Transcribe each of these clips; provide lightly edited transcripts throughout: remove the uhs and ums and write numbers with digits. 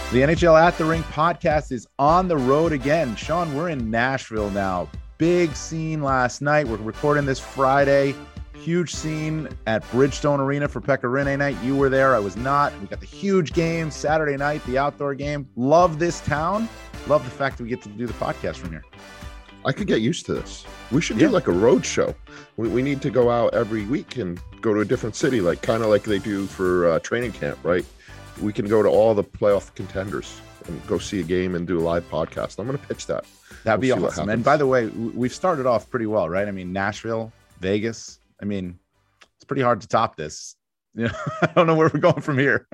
The NHL At the Rink podcast is on the road again. Sean, we're in Nashville now. Big scene last night. We're recording this Friday. Huge scene at Bridgestone Arena for Pekka Rinne night. You were there. I was not. We got the huge game Saturday night, the outdoor game. Love this town. Love the fact that we get to do the podcast from here. I could get used to this. We should do like a road show. We need to go out every week and go to a different city, like kind of like they do for training camp, right? We can go to all the playoff contenders and go see a game and do a live podcast. I'm going to pitch that. That'd be awesome. And by the way, we've started off pretty well, right? I mean, Nashville, Vegas. I mean, it's pretty hard to top this. You know, I don't know where we're going from here.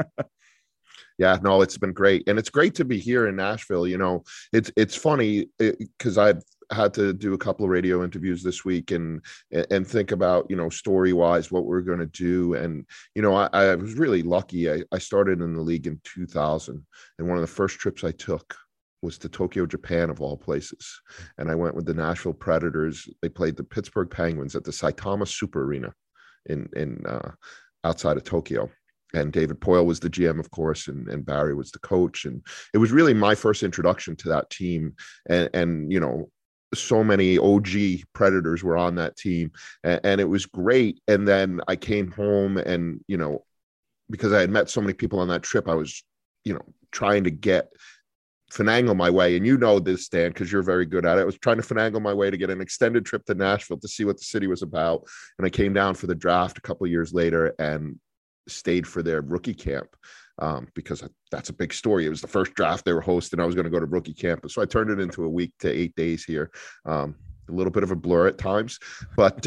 Yeah, no, it's been great. And it's great to be here in Nashville. You know, it's funny because I've had to do a couple of radio interviews this week and think about, you know, story wise, what we're going to do. And, you know, I was really lucky. I started in the league in 2000. And one of the first trips I took was to Tokyo, Japan, of all places. And I went with the Nashville Predators. They played the Pittsburgh Penguins at the Saitama Super Arena in outside of Tokyo. And David Poyle was the GM, of course, and Barry was the coach. And it was really my first introduction to that team. And you know, so many OG Predators were on that team. And it was great. And then I came home and, you know, because I had met so many people on that trip, I was, you know, trying to finagle my way. And you know this, Dan, because you're very good at it. I was trying to finagle my way to get an extended trip to Nashville to see what the city was about. And I came down for the draft a couple of years later and stayed for their rookie camp because that's a big story. It was the first draft they were hosting. I was going to go to rookie camp. So I turned it into a week to 8 days here. A little bit of a blur at times, but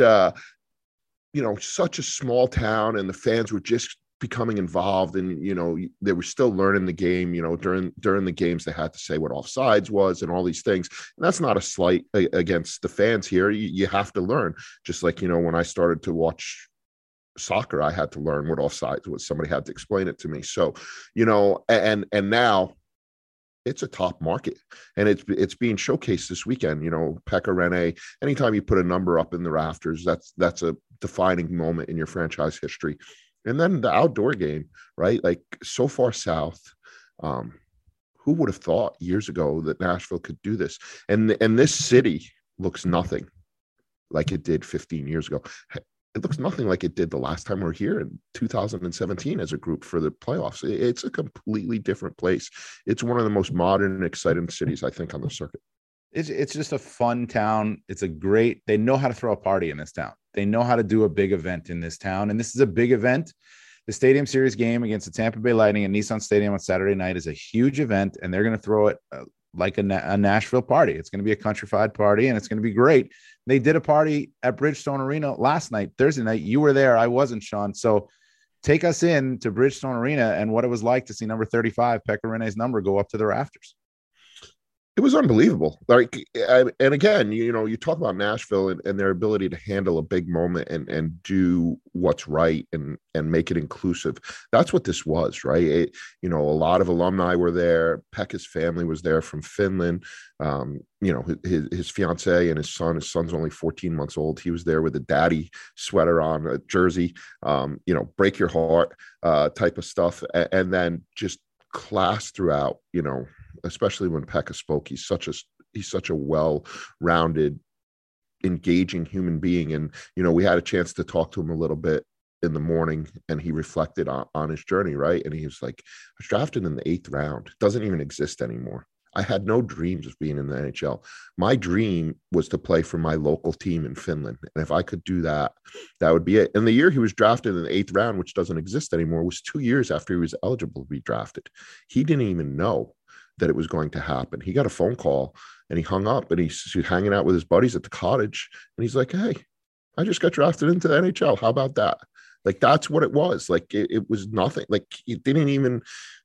you know, such a small town and the fans were just becoming involved, and you know, they were still learning the game. You know, during the games they had to say what offsides was and all these things, and that's not a slight against the fans here. You have to learn, just like, you know, when I started to watch soccer, I had to learn what offsides was. Somebody had to explain it to me. So, you know, and now it's a top market, and it's being showcased this weekend. You know, Pekka Rinne, anytime you put a number up in the rafters, that's a defining moment in your franchise history. And then the outdoor game, right? Like, so far south, who would have thought years ago that Nashville could do this? And this city looks nothing like it did 15 years ago. It looks nothing like it did the last time we were here in 2017 as a group for the playoffs. It's a completely different place. It's one of the most modern and exciting cities, I think, on the circuit. It's just a fun town. They know how to throw a party in this town. They know how to do a big event in this town. And this is a big event. The Stadium Series game against the Tampa Bay Lightning at Nissan Stadium on Saturday night is a huge event, and they're going to throw it like a Nashville party. It's going to be a countrified party, and it's going to be great. They did a party at Bridgestone Arena last night, Thursday night. You were there. I wasn't, Sean. So take us in to Bridgestone Arena and what it was like to see number 35, Pekka Rinne's number, go up to the rafters. It was unbelievable. Like, and again, you know, you talk about Nashville and their ability to handle a big moment and do what's right and make it inclusive. That's what this was, right? You know, a lot of alumni were there. Pekka's family was there from Finland. You know, his fiance and his son's only 14 months old. He was there with a daddy sweater on, a jersey, you know, break your heart type of stuff. And then just class throughout, you know, especially when Pekka spoke. He's such a well-rounded, engaging human being. And, you know, we had a chance to talk to him a little bit in the morning, and he reflected on his journey, right? And he was like, I was drafted in the 8th round. It doesn't even exist anymore. I had no dreams of being in the NHL. My dream was to play for my local team in Finland. And if I could do that, that would be it. And the year he was drafted in the 8th round, which doesn't exist anymore, was 2 years after he was eligible to be drafted. He didn't even know that it was going to happen. He got a phone call and he hung up, and he's hanging out with his buddies at the cottage. And he's like, hey, I just got drafted into the NHL. How about that? Like, that's what it was. Like, it was nothing. Like, it didn't even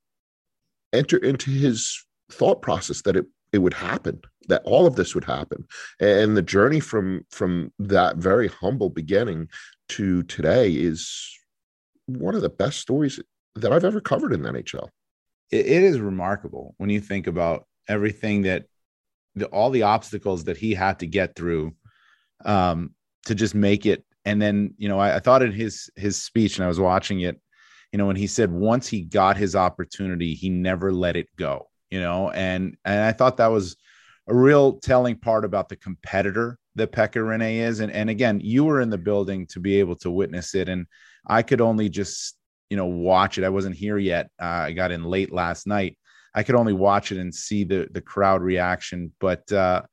enter into his thought process that it would happen, that all of this would happen. And the journey from that very humble beginning to today is one of the best stories that I've ever covered in the NHL. It is remarkable when you think about everything that all the obstacles that he had to get through to just make it. And then, you know, I thought in his speech, and I was watching it, when he said once he got his opportunity, he never let it go, and I thought that was a real telling part about the competitor that Pekka Rinne is. And again, you were in the building to be able to witness it. And I could only just, watch it. I wasn't here yet. I got in late last night. I could only watch it and see the crowd reaction. But,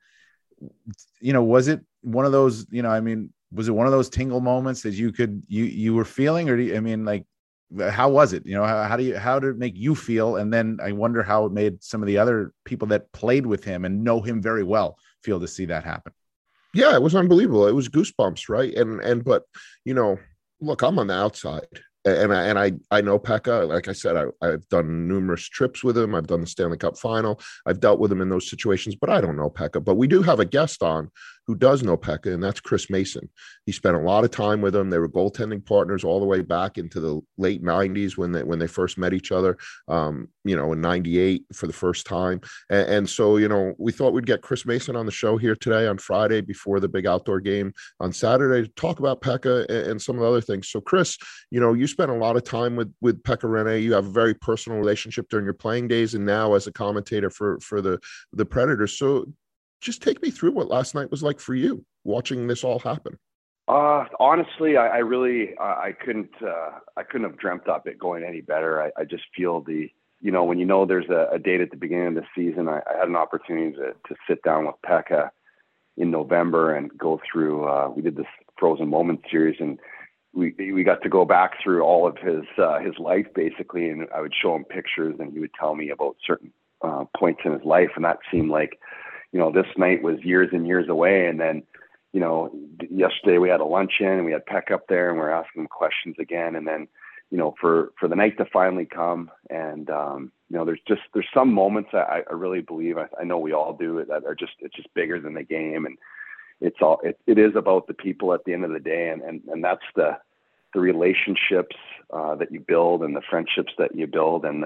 was it one of those, was it one of those tingle moments that you were feeling, or how was it? How did it make you feel? And then I wonder how it made some of the other people that played with him and know him very well feel to see that happen. Yeah, it was unbelievable. It was goosebumps, right? But look, I'm on the outside, and I know Pekka. Like I said, I've done numerous trips with him. I've done the Stanley Cup final. I've dealt with him in those situations, but I don't know Pekka. But we do have a guest on who does know Pekka, and that's Chris Mason. He spent a lot of time with him. They were goaltending partners all the way back into the late 90s when they first met each other, in 98 for the first time. And so, we thought we'd get Chris Mason on the show here today on Friday before the big outdoor game on Saturday to talk about Pekka and some of the other things. So, Chris, you spent a lot of time with Pekka Rinne. You have a very personal relationship during your playing days and now as a commentator for the Predators. So just take me through what last night was like for you watching this all happen. Honestly, I really I couldn't have dreamt up it going any better. I just feel when there's a date at the beginning of the season, I had an opportunity to sit down with Pekka in November and go through. We did this Frozen Moments series, and we got to go back through all of his life basically, and I would show him pictures, and he would tell me about certain points in his life, and that seemed like this night was years and years away. And then, yesterday we had a luncheon and we had Peck up there and we're asking him questions again. And then, for the night to finally come and, there's some moments that I really believe, I know we all do it, that are it's just bigger than the game. And it is about the people at the end of the day. And that's the relationships that you build and the friendships that you build and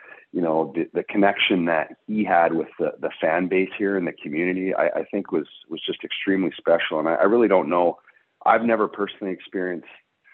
the connection that he had with the fan base here in the community, I think was just extremely special. And I really don't know. I've never personally experienced,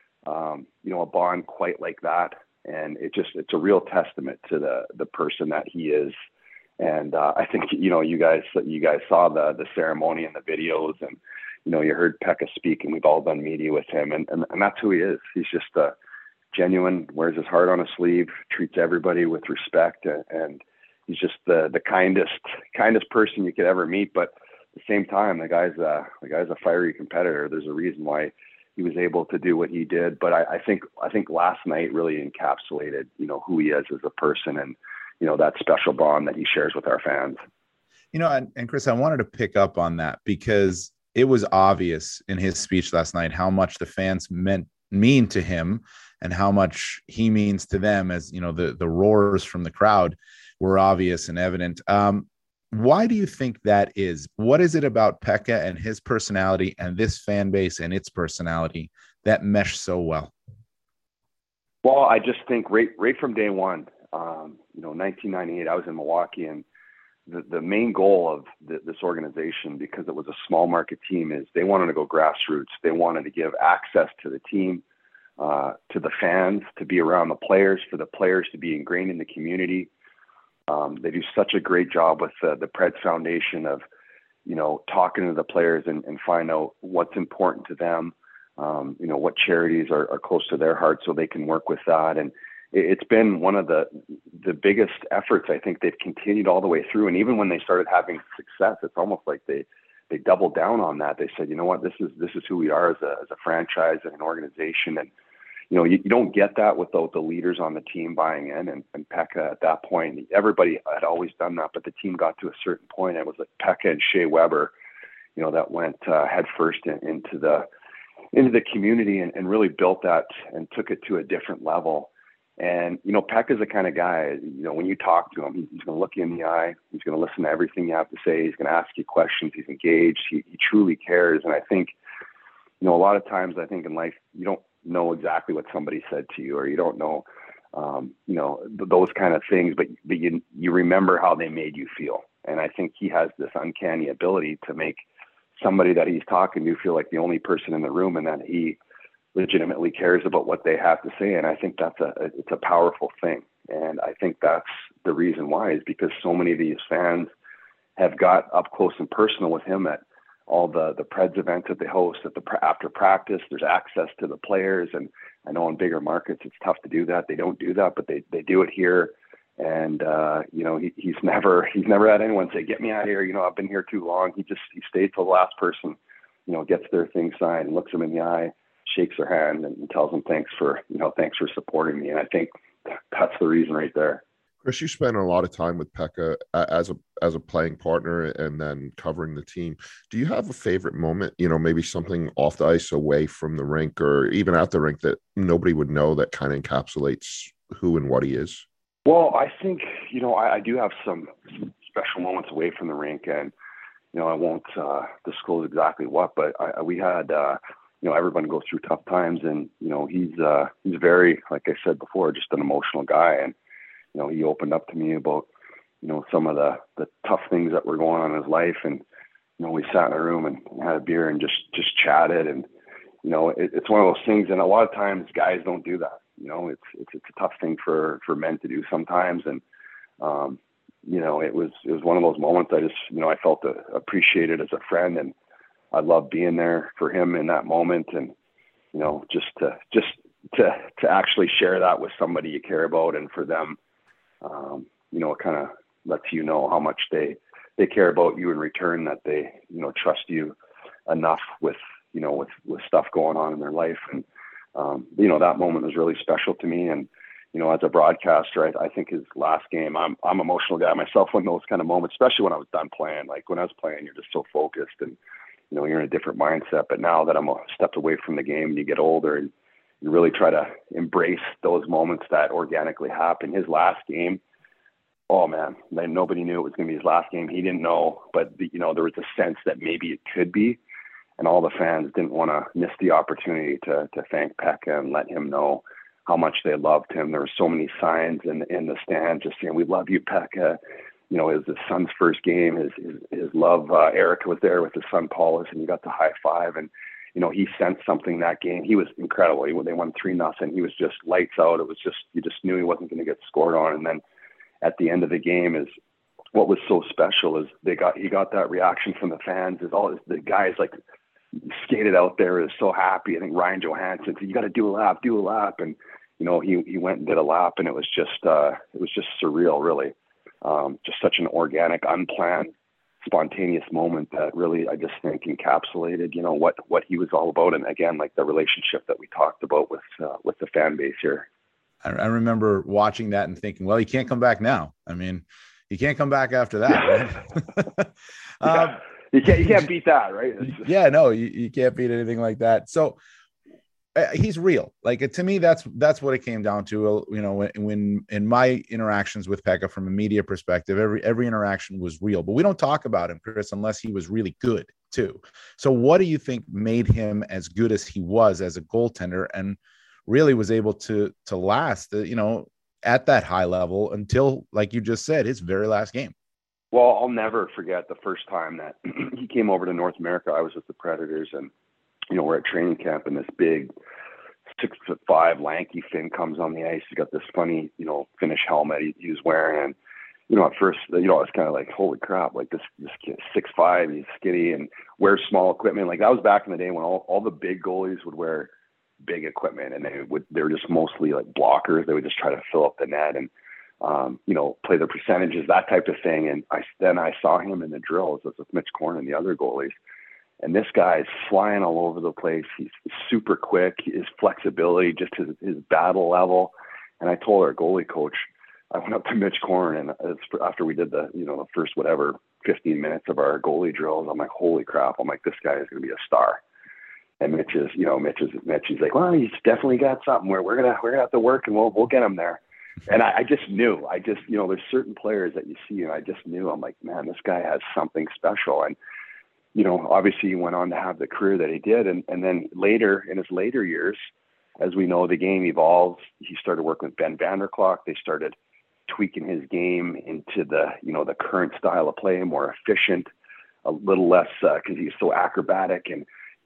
a bond quite like that. And it's a real testament to the person that he is. And I think, you guys saw the ceremony and the videos and, you heard Pekka speak and we've all done media with him and that's who he is. He's just genuine, wears his heart on his sleeve, treats everybody with respect, and he's just the kindest person you could ever meet. But at the same time, the guy's a fiery competitor. There's a reason why he was able to do what he did. But I think last night really encapsulated, who he is as a person and, that special bond that he shares with our fans. And Chris, I wanted to pick up on that because it was obvious in his speech last night how much the fans mean to him and how much he means to them, as the roars from the crowd were obvious and evident. Why do you think that is? What is it about Pekka and his personality and this fan base and its personality that mesh so well? Well, I just think right from day one, 1998, I was in Milwaukee, and the main goal of this organization, because it was a small market team, is they wanted to go grassroots. They wanted to give access to the team, to the fans, to be around the players, for the players to be ingrained in the community. They do such a great job with the Preds Foundation of, talking to the players and find out what's important to them, what charities are close to their heart so they can work with that. And it's been one of the biggest efforts. I think they've continued all the way through. And even when they started having success, it's almost like they doubled down on that. They said, you know what, this is who we are as a franchise and an organization. And, you don't get that without the leaders on the team buying in. And Pekka at that point, everybody had always done that, but the team got to a certain point. It was like Pekka and Shea Weber, that went head first into the community and really built that and took it to a different level. And, Pekka's the kind of guy, when you talk to him, he's going to look you in the eye. He's going to listen to everything you have to say. He's going to ask you questions. He's engaged. He truly cares. And I think, a lot of times I think in life, you don't know exactly what somebody said to you, or you don't know, those kind of things, but you remember how they made you feel. And I think he has this uncanny ability to make somebody that he's talking to feel like the only person in the room, and that he legitimately cares about what they have to say. And I think it's a powerful thing. And I think that's the reason why, is because so many of these fans have got up close and personal with him at all the Preds events that they host after practice. There's access to the players. And I know in bigger markets, it's tough to do that. They don't do that, but they do it here. And, he's never had anyone say, get me out of here. I've been here too long. He stayed till the last person, gets their thing signed and looks them in the eye, shakes their hand and tells them thanks for supporting me. And I think that's the reason right there. Chris, you spent a lot of time with Pekka as a playing partner and then covering the team. Do you have a favorite moment, maybe something off the ice, away from the rink, or even at the rink, that nobody would know, that kind of encapsulates who and what he is? Well, I think, I do have some special moments away from the rink, and, I won't disclose exactly what, but we had, everyone goes through tough times, and, he's very, like I said before, just an emotional guy. And, he opened up to me about, some of the tough things that were going on in his life. And, we sat in a room and had a beer and just chatted. And, it's one of those things. And a lot of times guys don't do that. It's a tough thing for men to do sometimes. And, it was one of those moments I just, I felt appreciated as a friend, and I loved being there for him in that moment. And, just to actually share that with somebody you care about, and for them, it kind of lets you know how much they care about you in return, that they, trust you enough with stuff going on in their life. And, that moment was really special to me. And, as a broadcaster, I think his last game, I'm an emotional guy myself when those kind of moments, especially when I was done playing. Like when I was playing, you're just so focused and, you're in a different mindset. But now that I'm a step away from the game and you get older, and you really try to embrace those moments that organically happen. His last game, oh man, nobody knew it was going to be his last game. He didn't know, but there was a sense that maybe it could be. And all the fans didn't want to miss the opportunity to thank Pekka and let him know how much they loved him. There were so many signs in the stands just saying, "We love you, Pekka." It was his son's first game. His love, Erica was there with his son Paulus, and he got the high five. And he sensed something that game. He was incredible. They won 3-0. He was just lights out. It was just, you just knew he wasn't going to get scored on. And then at the end of the game, is what was so special is he got that reaction from the fans. Is all the guys like skated out there, is so happy. I think Ryan Johansson said, "You got to do a lap," and he went and did a lap, and it was just surreal, really. Just such an organic, unplanned, spontaneous moment that really, I just think, encapsulated, what he was all about. And again, like the relationship that we talked about with the fan base here. I remember watching that and thinking, well, he can't come back now. I mean, he can't come back after that, right? You can't beat that, right? Yeah, no, you can't beat anything like that. So he's real. Like, to me, that's what it came down to. When in my interactions with Pekka from a media perspective, every interaction was real. But we don't talk about him, Chris, unless he was really good too. So what do you think made him as good as he was as a goaltender, and really was able to last, at that high level until, like you just said, his very last game? Well, I'll never forget the first time that he came over to North America. I was with the Predators, and we're at training camp, and this big 6'5" lanky Finn comes on the ice. He's got this funny, Finnish helmet he was wearing. And, at first, I was kind of like, holy crap, like this kid, 6'5", he's skinny and wears small equipment. Like that was back in the day when all the big goalies would wear big equipment, and they were just mostly like blockers. They would just try to fill up the net and, play the percentages, that type of thing. And I saw him in the drills with Mitch Korn and the other goalies. And this guy is flying all over the place. He's super quick. His flexibility, just his battle level. And I told our goalie coach, I went up to Mitch Korn, and after we did the first 15 minutes of our goalie drills, I'm like, holy crap! I'm like, this guy is going to be a star. And Mitch is, he's like, well, he's definitely got something. We're gonna have to work, and we'll get him there. And I just knew. There's certain players that you see, and I just knew. I'm like, man, this guy has something special. And obviously he went on to have the career that he did. And then later, in his later years, as we know, the game evolves. He started working with Ben Vanderklok. They started tweaking his game into the current style of play, more efficient, a little less, because he's so acrobatic. And,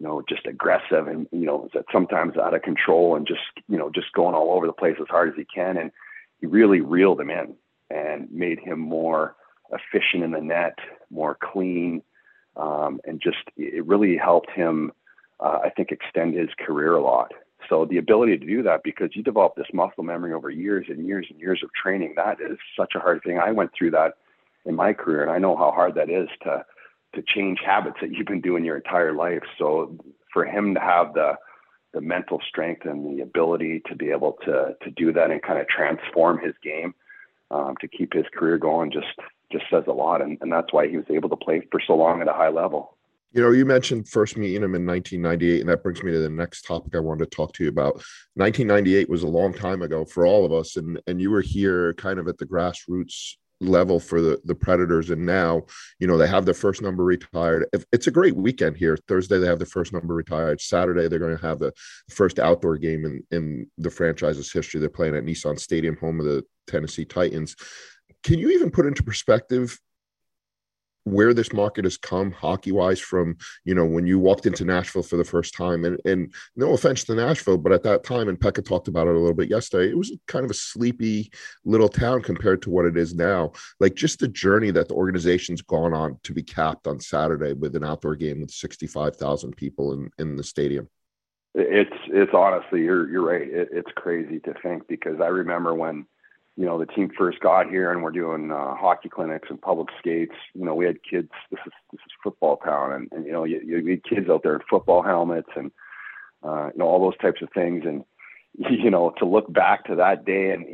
just aggressive and, sometimes out of control and just going all over the place as hard as he can. And he really reeled him in and made him more efficient in the net, more clean. And just, it really helped him, I think, extend his career a lot. So the ability to do that, because you develop this muscle memory over years and years and years of training, that is such a hard thing. I went through that in my career, and I know how hard that is to change habits that you've been doing your entire life. So for him to have the mental strength and the ability to be able to do that and kind of transform his game, to keep his career going, just says a lot. And that's why he was able to play for so long at a high level. You mentioned first meeting him in 1998, and that brings me to the next topic I wanted to talk to you about. 1998 was a long time ago for all of us, and you were here kind of at the grassroots level for the Predators, and now they have their first number retired. It's a great weekend here. Thursday they have the first number retired. Saturday they're going to have the first outdoor game in the franchise's history. They're playing at Nissan Stadium, home of the Tennessee Titans. Can you even put into perspective where this market has come hockey-wise from, when you walked into Nashville for the first time? And no offense to Nashville, but at that time, and Pekka talked about it a little bit yesterday, it was kind of a sleepy little town compared to what it is now. Like, just the journey that the organization's gone on to be capped on Saturday with an outdoor game with 65,000 people in the stadium. It's honestly, you're right. It's crazy to think, because I remember when the team first got here and we're doing hockey clinics and public skates. We had kids. This is football town, and you had kids out there in football helmets and all those types of things. And to look back to that day and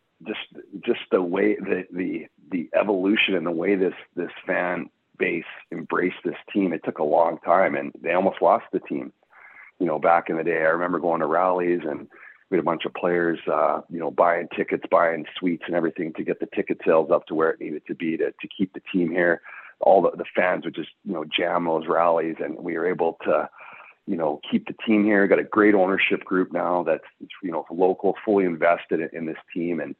just the way the evolution and the way this fan base embraced this team. It took a long time, and they almost lost the team. Back in the day, I remember going to rallies, and we had a bunch of players, buying tickets, buying suites and everything to get the ticket sales up to where it needed to be to keep the team here. All the fans would just, jam those rallies, and we were able to, keep the team here. Got a great ownership group now that's, local, fully invested in this team. And,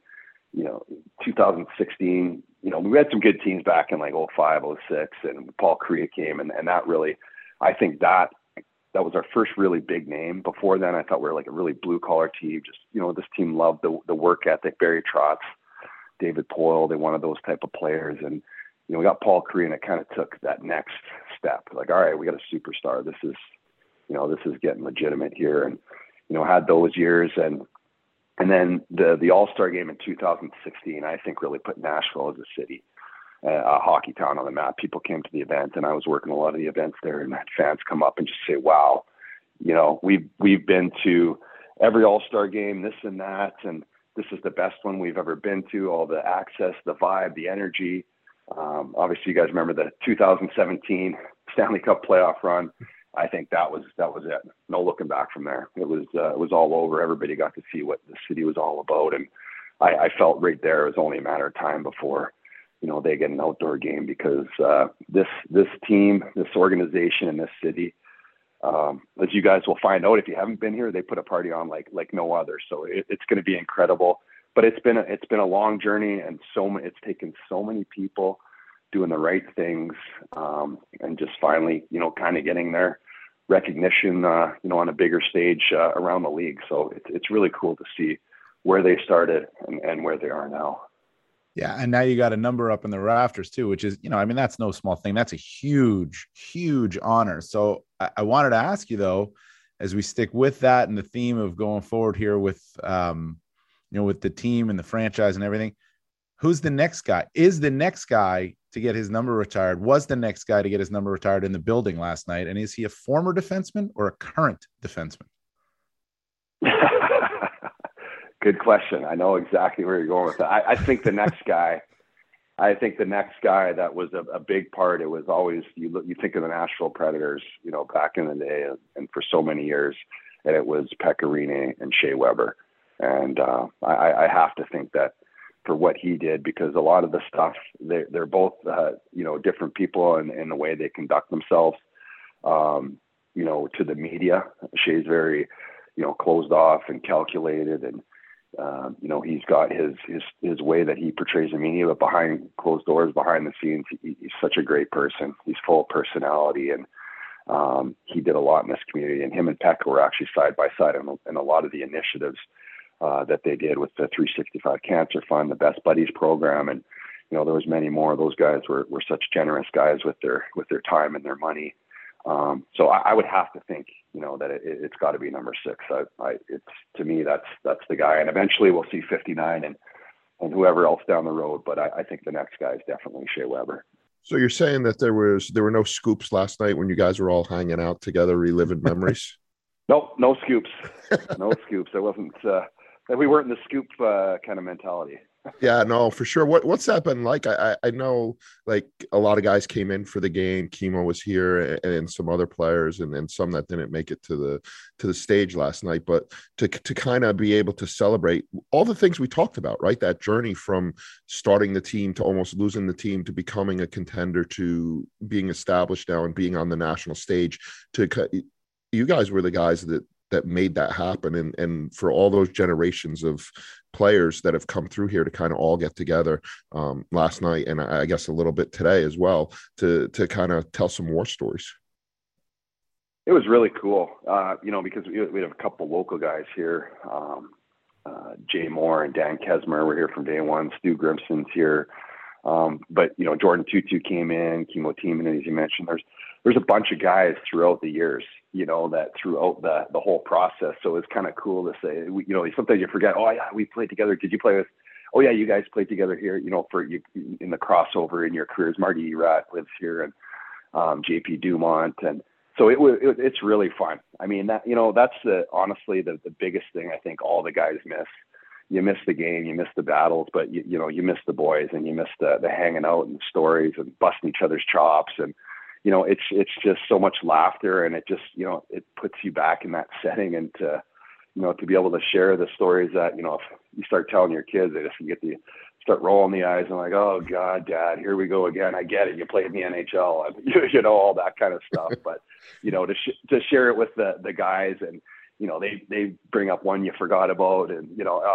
2016, we had some good teams back in like 05, 06, and Paul Kariya came, and that really, I think that was our first really big name. Before then, I thought we were like a really blue collar team. Just, this team loved the work ethic. Barry Trotz, David Poile, they wanted those type of players. And, we got Paul Kariya, and it kind of took that next step. Like, all right, we got a superstar. This is getting legitimate here. And, had those years. And then the All-Star game in 2016, I think really put Nashville as a city, a hockey town on the map. People came to the event, and I was working a lot of the events there, and had fans come up and just say, wow, we've been to every All-Star game, this and that, and this is the best one we've ever been to. All the access, the vibe, the energy. Obviously you guys remember the 2017 Stanley Cup playoff run. I think that was it. No looking back from there. It was all over. Everybody got to see what the city was all about. And I felt right there it was only a matter of time before, they get an outdoor game, because this team, this organization in this city, as you guys will find out if you haven't been here, they put a party on like no other. So it's going to be incredible. But it's been a long journey, and it's taken so many people doing the right things, and just finally, kind of getting their recognition, on a bigger stage around the league. So it's really cool to see where they started and where they are now. Yeah. And now you got a number up in the rafters too, which is, that's no small thing. That's a huge, huge honor. So I wanted to ask you though, as we stick with that and the theme of going forward here with, with the team and the franchise and everything, who's the next guy? Is the next guy to get his number retired? Was the next guy to get his number retired in the building last night? And is he a former defenseman or a current defenseman? Good question. I know exactly where you're going with that. I think the next guy, that was a big part. It was always, you think of the Nashville Predators, back in the day and for so many years, and it was Pekka Rinne and Shea Weber. And I have to think that for what he did, because a lot of the stuff, they're both, different people in the way they conduct themselves, to the media. Shea's very, closed off and calculated, and, he's got his way that he portrays the media, but behind closed doors, behind the scenes, he's such a great person. He's full of personality, and He did a lot in this community, and him and Pekka were actually side by side in a lot of the initiatives that they did with the 365 Cancer Fund, the Best Buddies program, and there was many more. Those guys were such generous guys with their time and their money. So I would have to think, that it's got to be number 6. It's, to me, that's the guy, and eventually we'll see 59 and whoever else down the road. But I think the next guy is definitely Shea Weber. So you're saying that there were no scoops last night when you guys were all hanging out together, reliving memories? Nope, no scoops. No scoops. It wasn't. We weren't in the scoop kind of mentality. Yeah, no, for sure. What's that been like? I know, like, a lot of guys came in for the game. Kimo was here, and some other players, and some that didn't make it to the stage last night. But to kind of be able to celebrate all the things we talked about, right? That journey from starting the team to almost losing the team to becoming a contender to being established now and being on the national stage. You guys were the guys that made that happen, and for all those generations of players that have come through here to kind of all get together last night, and I guess a little bit today as well, to kind of tell some war stories. It was really cool, because we have a couple local guys here. Jay Moore and Dan Kesmer were here from day one. Stu Grimson's here. But Jordan Tutu came in, Kimo Timonen, as you mentioned. There's a bunch of guys throughout the years, that throughout the whole process. So it's kind of cool to say, sometimes you forget, oh yeah, we played together. Did you play with, oh yeah, you guys played together here, for you in the crossover in your careers. Marty Erat lives here, and JP Dumont. And so it's really fun. I mean, that's honestly the biggest thing I think all the guys miss. You miss the game, you miss the battles, but you miss the boys, and you miss the hanging out and the stories and busting each other's chops. And, it's just so much laughter, and it just, it puts you back in that setting, and to be able to share the stories that, if you start telling your kids, they just get to start rolling the eyes and like, oh God, Dad, here we go again. I get it. You played in the NHL, and, all that kind of stuff. But, to share it with the guys, and, they bring up one you forgot about, and,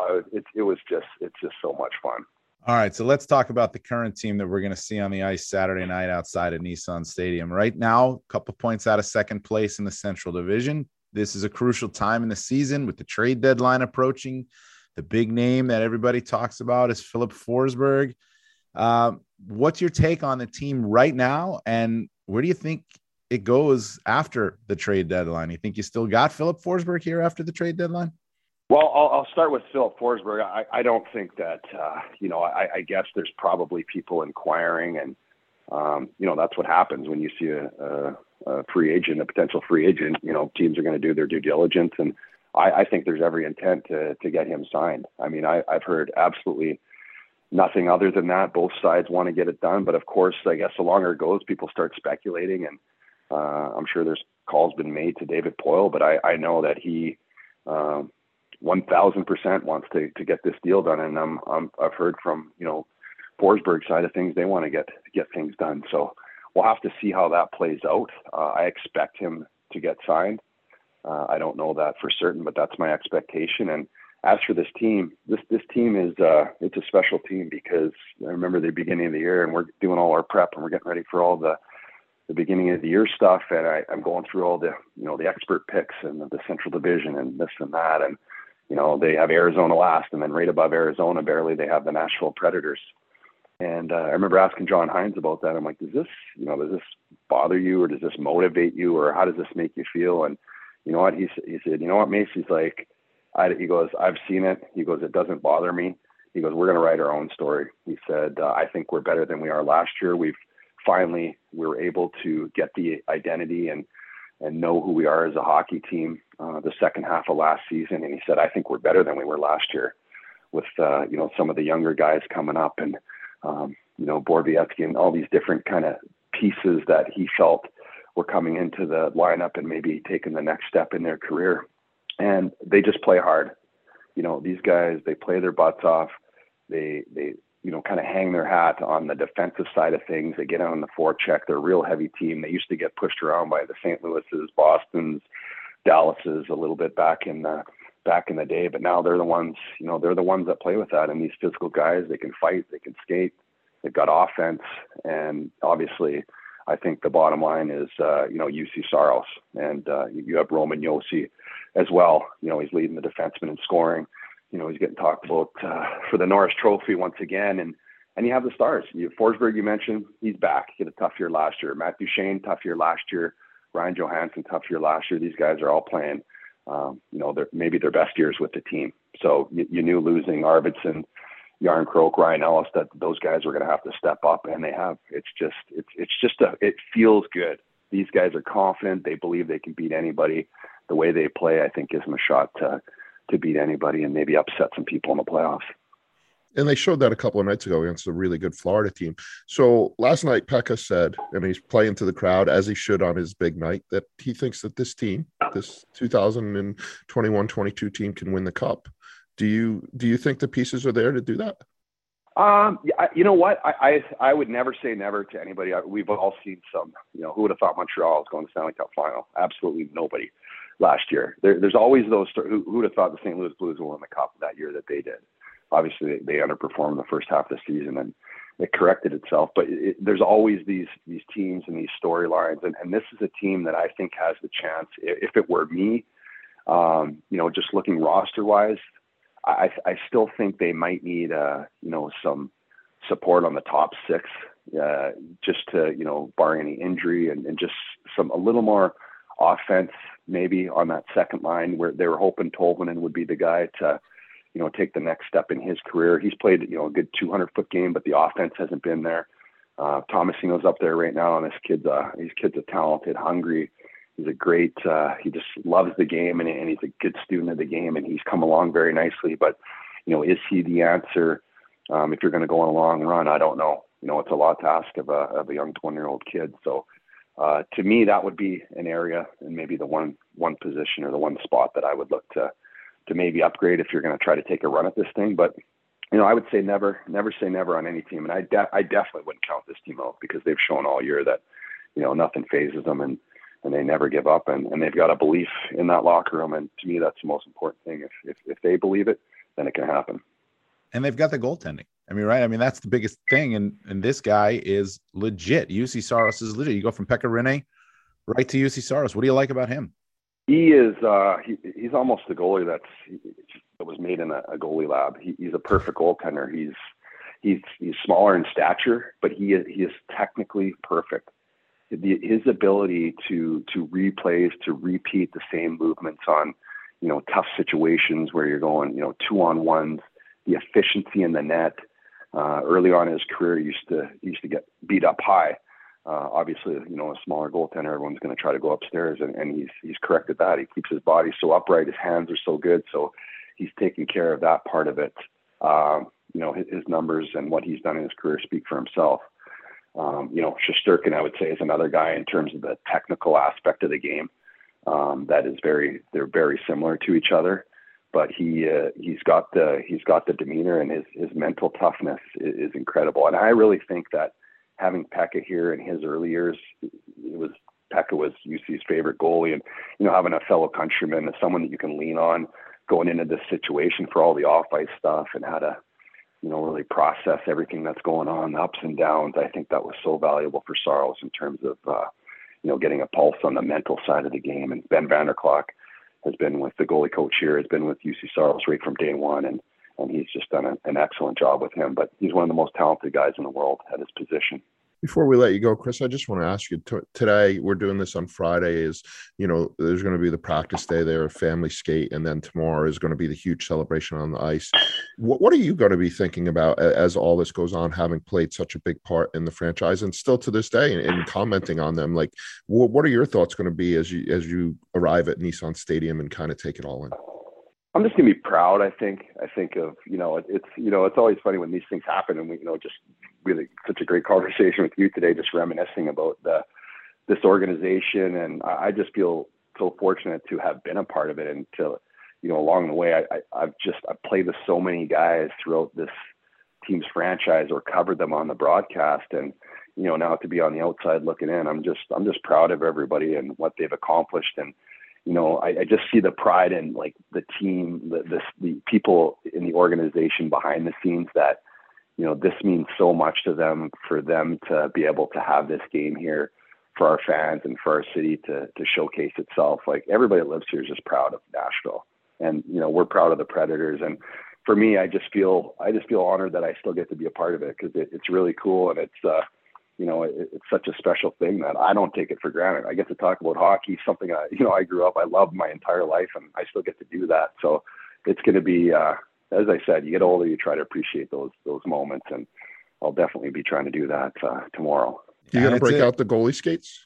it's just so much fun. All right, so let's talk about the current team that we're going to see on the ice Saturday night outside of Nissan Stadium. Right now, a couple points out of second place in the Central Division. This is a crucial time in the season with the trade deadline approaching. The big name that everybody talks about is Filip Forsberg. What's your take on the team right now, and where do you think it goes after the trade deadline? You think you still got Filip Forsberg here after the trade deadline? Well, I'll start with Filip Forsberg. I don't think that, I guess there's probably people inquiring, and, that's what happens when you see a free agent, a potential free agent. Teams are going to do their due diligence, and I think there's every intent to get him signed. I mean, I've heard absolutely nothing other than that. Both sides want to get it done, but of course, I guess the longer it goes, people start speculating, and I'm sure there's calls been made to David Poile, but I know that he 1,000% wants to get this deal done, and I've heard from Forsberg's side of things, they want to get things done. So we'll have to see how that plays out. I expect him to get signed. I don't know that for certain, but that's my expectation. And as for this team, this team is it's a special team, because I remember the beginning of the year, and we're doing all our prep, and we're getting ready for all the beginning of the year stuff, and I'm going through all the the expert picks and the Central Division and this and that, and they have Arizona last, and then right above Arizona, barely, they have the Nashville Predators. And I remember asking John Hines about that. I'm like, does this bother you, or does this motivate you, or how does this make you feel? And you know what? He said, you know what, Mace? He's like, he goes, I've seen it. He goes, it doesn't bother me. He goes, we're going to write our own story. He said, I think we're better than we are last year. We were able to get the identity and know who we are as a hockey team the second half of last season. And he said, I think we're better than we were last year with, some of the younger guys coming up, and, Borowiecki and all these different kind of pieces that he felt were coming into the lineup and maybe taking the next step in their career. And they just play hard. These guys, they play their butts off. They kind of hang their hat on the defensive side of things. They get on the forecheck. They're a real heavy team. They used to get pushed around by the St. Louis's, Boston's, Dallas's a little bit back in the day, but now they're the ones, they're the ones that play with that. And these physical guys, they can fight, they can skate, they've got offense, and obviously I think the bottom line is, UC Saros, and you have Roman Josi as well. He's leading the defenseman in scoring. He's getting talked about for the Norris Trophy once again. And you have the stars. Forsberg, you mentioned, he's back. He had a tough year last year. Matt Duchene, tough year last year. Ryan Johansson, tough year last year. These guys are all playing, maybe their best years with the team. So you knew losing Arvidsson, Yarncroke, Ryan Ellis, that those guys were going to have to step up, and they have. It feels good. These guys are confident. They believe they can beat anybody. The way they play, I think, gives them a shot to beat anybody and maybe upset some people in the playoffs. And they showed that a couple of nights ago against a really good Florida team. So last night, Pekka said, and he's playing to the crowd as he should on his big night, that he thinks that this team, this 2021-22 team, can win the cup. Do you think the pieces are there to do that? You know what? I would never say never to anybody. We've all seen some. Who would have thought Montreal was going to Stanley Cup final? Absolutely nobody last year. There's always those. Who would have thought the St. Louis Blues will win the cup that year that they did? Obviously, they underperformed the first half of the season, and it corrected itself. But there's always these teams and these storylines, and this is a team that I think has the chance. If it were me, just looking roster wise, I still think they might need some support on the top six, just to barring any injury and just a little more offense maybe on that second line, where they were hoping Tolvanen would be the guy to take the next step in his career. He's played, a good 200-foot game, but the offense hasn't been there. Tomasino's up there right now, and this kid's a talented, hungry. He's a great, he just loves the game, and he's a good student of the game, and he's come along very nicely. But, is he the answer if you're going to go on a long run? I don't know. It's a lot to ask of a young 20-year-old kid. So to me, that would be an area and maybe the one position or the one spot that I would look to maybe upgrade if you're going to try to take a run at this thing. But, I would say never say never on any team. And I definitely wouldn't count this team out, because they've shown all year that, nothing phases them, and they never give up, and they've got a belief in that locker room. And to me, that's the most important thing. If they believe it, then it can happen. And they've got the goaltending. Right? That's the biggest thing. And this guy is legit. UC Saros is legit. You go from Pekka Rinne right to UC Saros. What do you like about him? He is he's almost a goalie that was made in a goalie lab. He's a perfect goaltender. He's smaller in stature, but he is technically perfect. His ability to replays, to repeat the same movements on tough situations where you're going 2-on-1s, the efficiency in the net. Early on in his career, he used to get beat up high. Obviously, a smaller goaltender, everyone's going to try to go upstairs, and he's corrected that. He keeps his body so upright, his hands are so good, so he's taking care of that part of it. His numbers and what he's done in his career speak for himself. Shesterkin, I would say, is another guy in terms of the technical aspect of the game. They're very similar to each other, but he's got the demeanor, and his mental toughness is incredible. And I really think that having Pekka here in his early years, Pekka was UC's favorite goalie, and having a fellow countryman, someone that you can lean on going into this situation for all the off-ice stuff and how to really process everything that's going on, the ups and downs. I think that was so valuable for Saros in terms of getting a pulse on the mental side of the game. And Ben Vanderklok has been with the goalie coach here, has been with UC Saros right from day one, and he's just done an excellent job with him. But he's one of the most talented guys in the world at his position. Before we let you go, Chris, I just want to ask you, today, we're doing this on Friday, there's going to be the practice day there, a family skate, and then tomorrow is going to be the huge celebration on the ice. What are you going to be thinking about as all this goes on, having played such a big part in the franchise and still to this day and commenting on them? Like, what are your thoughts going to be as you arrive at Nissan Stadium and kind of take it all in? I'm just going to be proud. I think of, it's always funny when these things happen, and we, just really such a great conversation with you today, just reminiscing about this organization. And I just feel so fortunate to have been a part of it. And to, along the way, I've played with so many guys throughout this team's franchise or covered them on the broadcast. And, now to be on the outside looking in, I'm just proud of everybody and what they've accomplished. And, I just see the pride in like the team, the people in the organization behind the scenes that, this means so much to them, for them to be able to have this game here for our fans and for our city to showcase itself. Like, everybody that lives here is just proud of Nashville, and, we're proud of the Predators. And for me, I just feel honored that I still get to be a part of it, because it's really cool. And it's, it's such a special thing that I don't take it for granted. I get to talk about hockey, something I grew up, I loved my entire life, and I still get to do that. So it's going to be, as I said, you get older, you try to appreciate those moments, and I'll definitely be trying to do that tomorrow. You going to break out the goalie skates?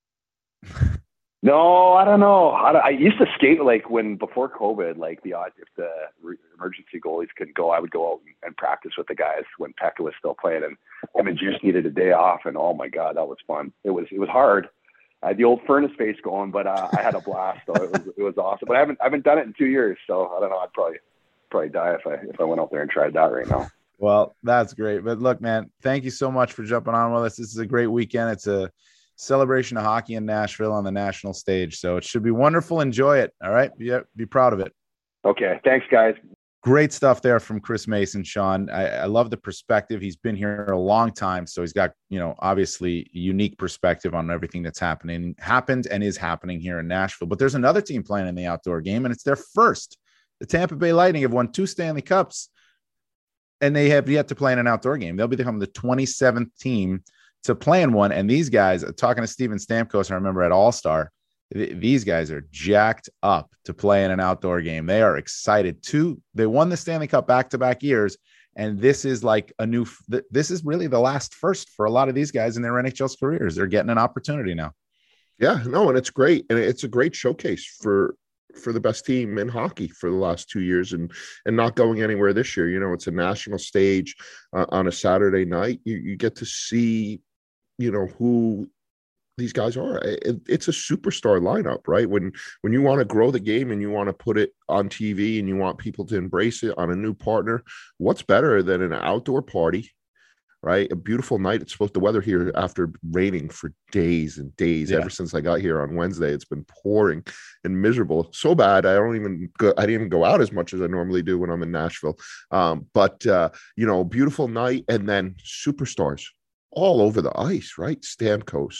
No, I don't know. I used to skate before COVID, like the odds, if the emergency goalies couldn't go, I would go out and practice with the guys when Pekka was still playing, and him and Juice needed a day off. And oh my God, that was fun. It was hard. I had the old furnace face going, but I had a blast. So it was awesome. But I haven't done it in 2 years, so I don't know. I'd probably die if I went out there and tried that right now. Well, that's great. But look, man, thank you so much for jumping on with us. This is a great weekend. It's a celebration of hockey in Nashville on the national stage, so it should be wonderful. Enjoy it. All right, be proud of it. Okay, thanks, guys. Great stuff there from Chris Mason, Sean. I love the perspective. He's been here a long time, so he's got, obviously unique perspective on everything that's happened and is happening here in Nashville. But there's another team playing in the outdoor game, and it's their first. The Tampa Bay Lightning have won 2 Stanley Cups, and they have yet to play in an outdoor game. They'll become the 27th team to play in one. And these guys, talking to Steven Stamkos, I remember at All-Star, these guys are jacked up to play in an outdoor game. They are excited too. They won the Stanley Cup back-to-back years, and this is like this is really the last first for a lot of these guys in their NHL's careers. They're getting an opportunity now. Yeah, no, and it's great. And it's a great showcase for the best team in hockey for the last 2 years, and not going anywhere this year. It's a national stage on a Saturday night. You get to see, who these guys are. It's a superstar lineup, right? When you want to grow the game and you want to put it on TV and you want people to embrace it on a new partner, what's better than an outdoor party? Right? A beautiful night. The weather here, after raining for days and days, ever since I got here on Wednesday, it's been pouring and miserable. So bad. I didn't even go out as much as I normally do when I'm in Nashville. But beautiful night. And then superstars all over the ice, right? Stamkos,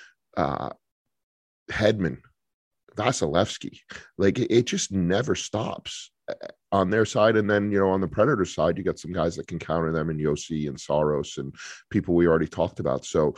Hedman, Vasilevsky. Like, it just never stops on their side. And then, on the Predator side, you got some guys that can counter them, and Yossi and Saros and people we already talked about. So,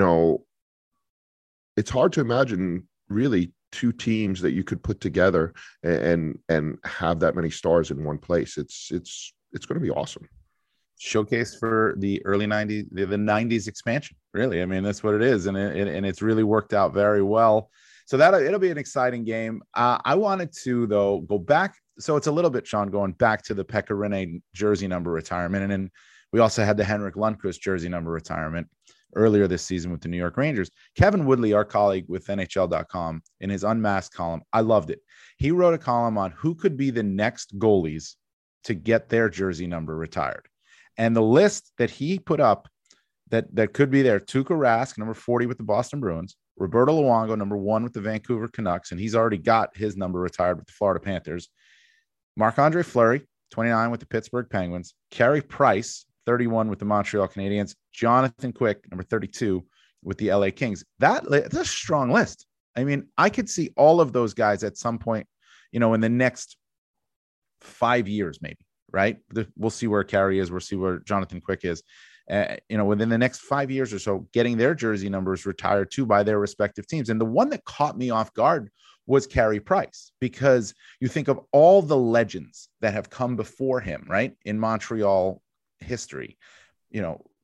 it's hard to imagine really 2 teams that you could put together and have that many stars in one place. It's going to be awesome. Showcase for the early 90s, the 90s expansion, really. I mean, that's what it is. And it's really worked out very well. So it'll be an exciting game. I wanted to, though, go back. So it's a little bit, Sean, going back to the Pekka Rinne jersey number retirement. And then we also had the Henrik Lundqvist jersey number retirement earlier this season with the New York Rangers. Kevin Woodley, our colleague with NHL.com, in his Unmasked column, I loved it. He wrote a column on who could be the next goalies to get their jersey number retired. And the list that he put up that could be there: Tuukka Rask, number 40 with the Boston Bruins; Roberto Luongo, number 1 with the Vancouver Canucks, and he's already got his number retired with the Florida Panthers; Marc-Andre Fleury, 29 with the Pittsburgh Penguins; Carey Price, 31 with the Montreal Canadiens; Jonathan Quick, number 32 with the LA Kings. That's a strong list. I mean, I could see all of those guys at some point, in the next 5 years, maybe. Right. We'll see where Carey is. We'll see where Jonathan Quick is, within the next 5 years or so, getting their jersey numbers retired too by their respective teams. And the one that caught me off guard was Carey Price, because you think of all the legends that have come before him, right, in Montreal history, we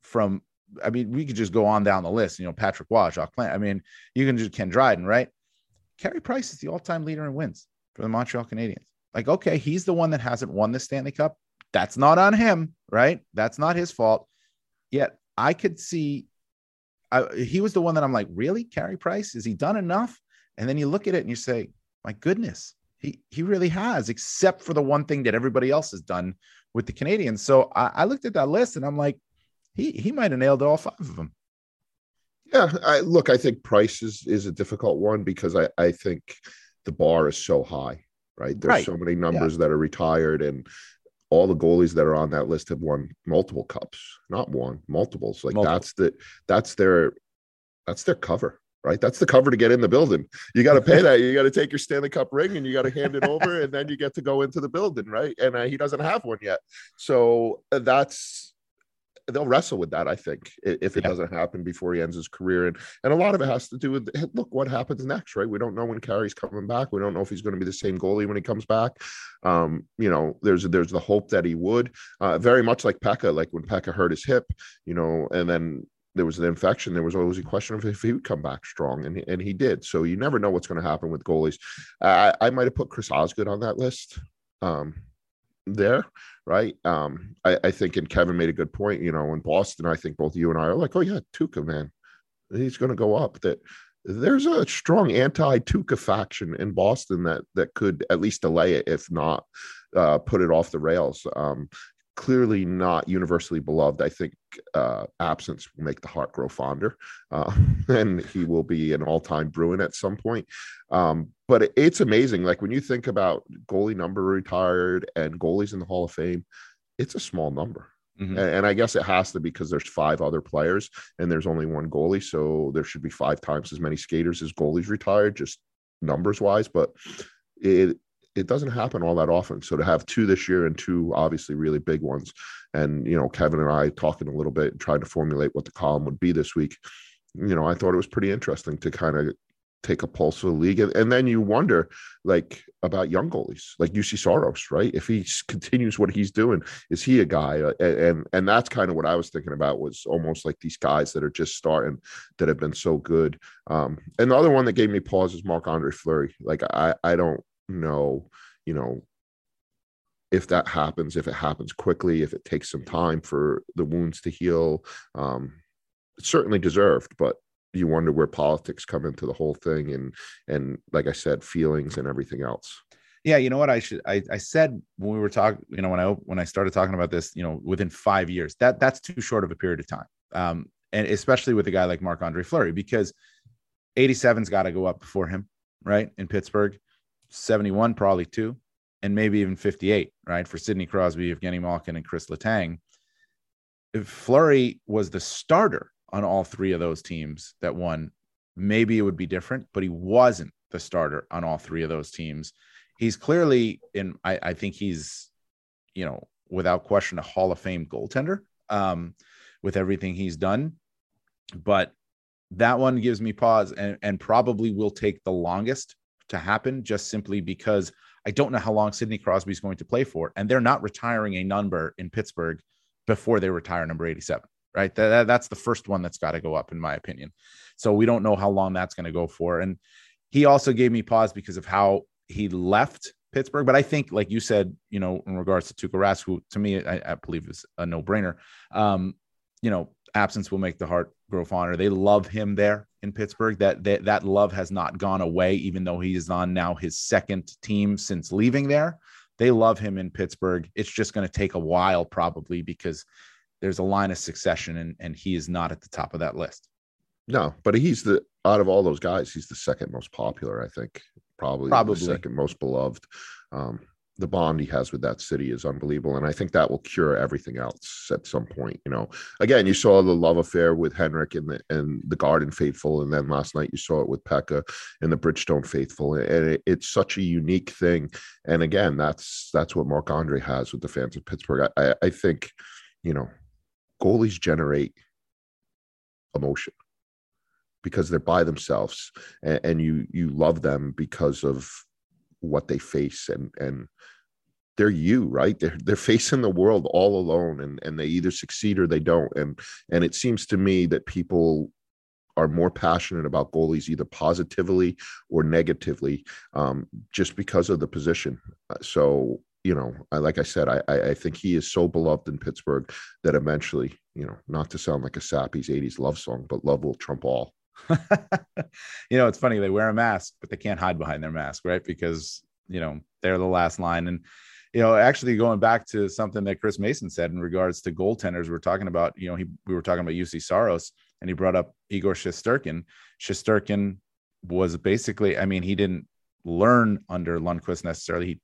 could just go on down the list, Patrick Waugh, Jacques Plante. I mean, you can just Ken Dryden, right? Carey Price is the all-time leader in wins for the Montreal Canadiens. Like, okay, he's the one that hasn't won the Stanley Cup. That's not on him, right? That's not his fault. Yet I could see he was the one that I'm like, really? Carey Price? Has he done enough? And then you look at it and you say, my goodness, he really has, except for the one thing that everybody else has done with the Canadians. So I looked at that list and I'm like, he might have nailed all 5 of them. Yeah, I think Price is a difficult one, because I think the bar is so high. Right. There's so many numbers that are retired, and all the goalies that are on that list have won multiple cups, not one, multiples. Like Multiple. that's their cover, right? That's the cover to get in the building. You got to pay that. You got to take your Stanley Cup ring and you got to hand it over, and then you get to go into the building, right? And he doesn't have one yet, so they'll wrestle with that, I think, if it doesn't happen before he ends his career. And a lot of it has to do with, look, what happens next, right? We don't know when Carey's coming back. We don't know if he's going to be the same goalie when he comes back. There's the hope that he would, very much like Pekka, like when Pekka hurt his hip, and then there was an infection. There was always a question of if he would come back strong, and he did. So you never know what's going to happen with goalies. I might have put Chris Osgood on that list. There, right? I think, and Kevin made a good point, in Boston, I think both you and I are like, oh yeah, Tuukka, man, he's going to go up. That there's a strong anti-Tuukka faction in Boston that could at least delay it, if not put it off the rails. Clearly not universally beloved. I think absence will make the heart grow fonder, and he will be an all-time Bruin at some point. But it's amazing. Like when you think about goalie number retired and goalies in the Hall of Fame, it's a small number. Mm-hmm. And I guess it has to be because there's 5 other players and there's only one goalie. So there should be 5 times as many skaters as goalies retired, just numbers wise. But it doesn't happen all that often. So to have 2 this year and 2 obviously really big ones, and Kevin and I talking a little bit and trying to formulate what the column would be this week, I thought it was pretty interesting to kind of take a pulse of the league. And then you wonder, like, about young goalies like UC Saros, right? If he continues what he's doing, is he a guy? And that's kind of what I was thinking about, was almost like these guys that are just starting that have been so good. And the other one that gave me pause is Marc-Andre Fleury. Like I don't know, if that happens, if it happens quickly, if it takes some time for the wounds to heal. It's certainly deserved, but you wonder where politics come into the whole thing, and like I said, feelings and everything else. Yeah, you know what, I said when we were talking, when I started talking about this, within 5 years, that's too short of a period of time, and especially with a guy like Marc-Andre Fleury, because 87's got to go up before him, right? In Pittsburgh, 71 probably too, and maybe even 58, right? For Sidney Crosby, Evgeny Malkin, and Chris Letang. If Fleury was the starter on all 3 of those teams that won, maybe it would be different, but he wasn't the starter on all 3 of those teams. He's clearly I think he's, without question, a Hall of Fame goaltender, with everything he's done. But that one gives me pause, and probably will take the longest to happen, just simply because I don't know how long Sidney Crosby is going to play for, and they're not retiring a number in Pittsburgh before they retire number 87, right? That's the first one that's got to go up, in my opinion. So we don't know how long that's going to go for. And he also gave me pause because of how he left Pittsburgh. But I think, like you said, in regards to Tuukka Rask, who to me, I believe is a no-brainer, absence will make the heart grow fonder. They love him there in Pittsburgh. That love has not gone away, even though he is on now his 2nd team since leaving there. They love him in Pittsburgh. It's just going to take a while, probably, because there's a line of succession, and he is not at the top of that list. No, but out of all those guys, he's the 2nd most popular, I think. Probably the 2nd most beloved. The bond he has with that city is unbelievable, and I think that will cure everything else at some point. Again, you saw the love affair with Henrik and the Garden faithful, and then last night you saw it with Pekka and the Bridgestone faithful, and it's such a unique thing. And again, that's what Marc-Andre has with the fans of Pittsburgh. I think, goalies generate emotion because they're by themselves, and you love them because of what they face, and they're right? They're facing the world all alone, and they either succeed or they don't. And it seems to me that people are more passionate about goalies either positively or negatively, just because of the position. So, like I said, I think he is so beloved in Pittsburgh that eventually, not to sound like a Sappy's 80s love song, but love will trump all. It's funny, they wear a mask, but they can't hide behind their mask, right? Because they're the last line. And actually going back to something that Chris Mason said in regards to goaltenders, we're talking about, we were talking about UC Saros, and he brought up Igor Shesterkin. Shesterkin was basically, he didn't learn under Lundqvist necessarily. He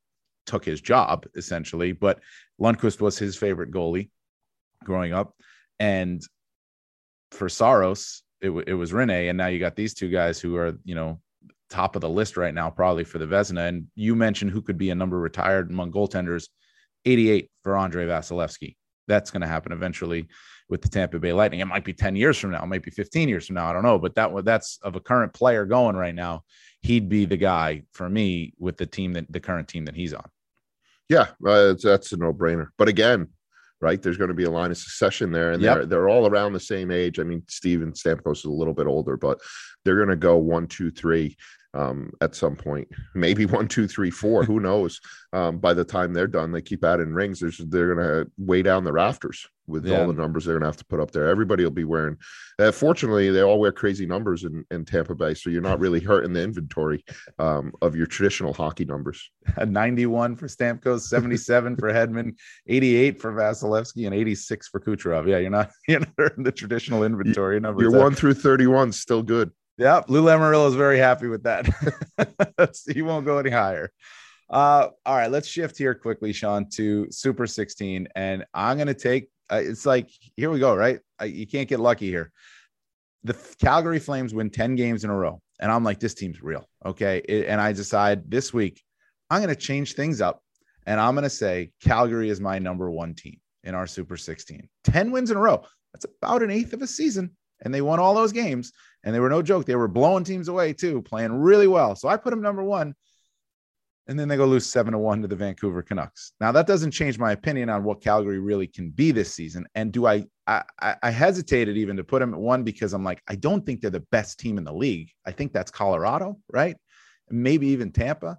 took his job essentially, but Lundqvist was his favorite goalie growing up. And for Saros, it was Rinne. And now you got these two guys who are, top of the list right now, probably for the Vezina. And you mentioned who could be a number retired among goaltenders. 88 for Andrei Vasilevsky. That's going to happen eventually with the Tampa Bay Lightning. It might be 10 years from now, it might be 15 years from now. I don't know, but that's of a current player going right now. He'd be the guy for me with the current team that he's on. Yeah, that's a no-brainer. But again, right, there's going to be a line of succession there, and they're all around the same age. I mean, Steven Stamkos is a little bit older, but they're going to go 1, 2, 3 at some point, maybe 1, 2, 3, 4. Who knows? By the time they're done, they keep adding rings. They're going to weigh down the rafters with all the numbers they're going to have to put up there. Everybody will be wearing. Fortunately, they all wear crazy numbers in Tampa Bay, so you're not really hurting the inventory of your traditional hockey numbers. 91 for Stamkos, 77 for Hedman, 88 for Vasilevsky, and 86 for Kucherov. Yeah, you're not hurting the traditional inventory numbers. Your 1 through 31 is still good. Yeah, Lou Lamoriello is very happy with that. He won't go any higher. All right, let's shift here quickly, Sean, to Super 16. And I'm going to take it's like, here we go, right? You can't get lucky here. The Calgary Flames win 10 games in a row. And I'm like, this team's real. Okay. And I decide this week, I'm going to change things up. And I'm going to say Calgary is my number 1 team in our Super 16. 10 wins in a row. That's about an eighth of a season. And they won all those games. And they were no joke. They were blowing teams away too, playing really well. So I put them number 1. And then they go lose 7-1 to the Vancouver Canucks. Now that doesn't change my opinion on what Calgary really can be this season. And do I hesitated even to put them at 1 because I'm like, I don't think they're the best team in the league. I think that's Colorado, right? Maybe even Tampa.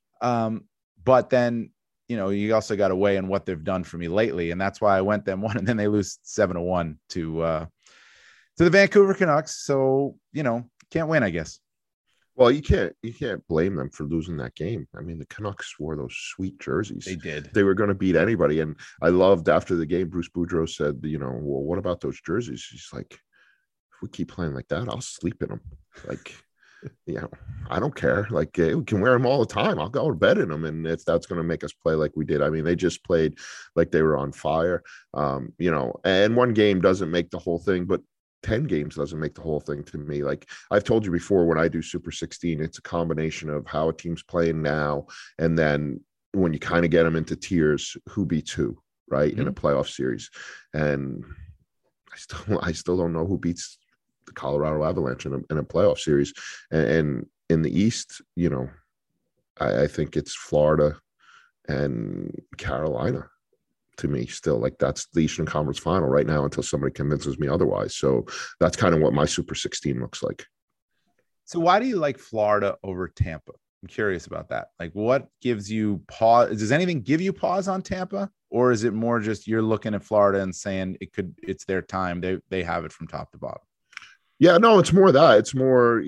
But then, you also got to weigh in what they've done for me lately. And that's why I went them 1, and then they lose 7-1 to the Vancouver Canucks. So, can't win, I guess. Well, you can't blame them for losing that game. I mean, the Canucks wore those sweet jerseys. They did. They were going to beat anybody. And I loved after the game, Bruce Boudreau said, well, what about those jerseys? He's like, if we keep playing like that, I'll sleep in them. Like, I don't care. Like, we can wear them all the time. I'll go to bed in them. And if that's going to make us play like we did, I mean, they just played like they were on fire, and one game doesn't make the whole thing, but 10 games doesn't make the whole thing to me. Like I've told you before, when I do Super 16, it's a combination of how a team's playing now, and then when you kind of get them into tiers, who beats who, right? Mm-hmm. In a playoff series. And I still don't know who beats the Colorado Avalanche in a playoff series. And in the East, I think it's Florida and Carolina. To me, still, like that's the Eastern Conference Final right now until somebody convinces me otherwise. So that's kind of what my Super 16 looks like. So why do you like Florida over Tampa? I'm curious about that. Like, what gives you pause? Does anything give you pause on Tampa, or is it more just you're looking at Florida and saying it's their time? They have it from top to bottom. Yeah, no, it's more that. It's more,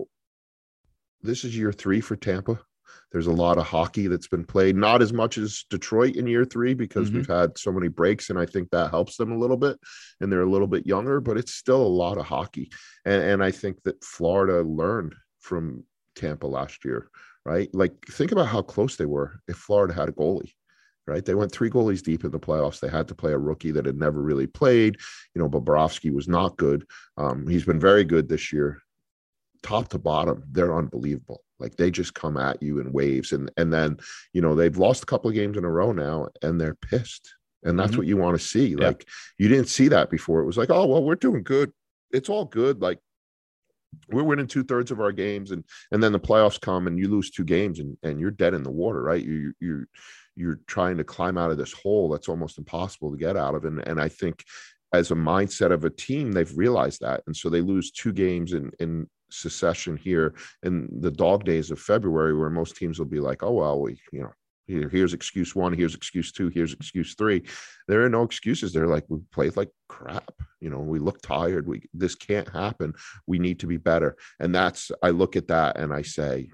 this is year 3 for Tampa. There's a lot of hockey that's been played, not as much as Detroit in year 3 because we've had so many breaks, and I think that helps them a little bit, and they're a little bit younger, but it's still a lot of hockey. And I think that Florida learned from Tampa last year, right? Like, think about how close they were if Florida had a goalie, right? They went 3 goalies deep in the playoffs. They had to play a rookie that had never really played. Bobrovsky was not good. He's been very good this year. Top to bottom, they're unbelievable. Like, they just come at you in waves. And then, they've lost a couple of games in a row now, and they're pissed. And that's what you want to see. Yeah. Like, you didn't see that before. It was like, oh, well, we're doing good. It's all good. Like, we're winning 2/3 of our games. And then the playoffs come and you lose 2 games and you're dead in the water, right? You're trying to climb out of this hole that's almost impossible to get out of. And I think as a mindset of a team, they've realized that. And so they lose 2 games in succession here in the dog days of February, where most teams will be like, oh, well, here's excuse 1, here's excuse 2, here's excuse 3. There are no excuses. They're like, we played like crap. We look tired. This can't happen. We need to be better. And I look at that and I say,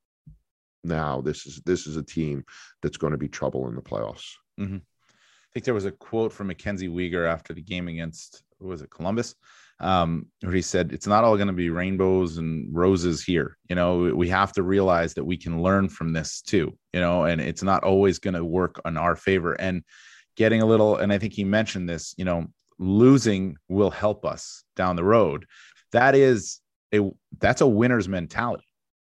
now this is a team that's going to be trouble in the playoffs. Mm-hmm. I think there was a quote from Mackenzie Weegar after the game against, was it Columbus? where he said, it's not all going to be rainbows and roses here. You know, we have to realize that we can learn from this too, you know, and it's not always going to work on our favor. And getting a little, and I think he mentioned this, you know, losing will help us down the road. That's a winner's mentality.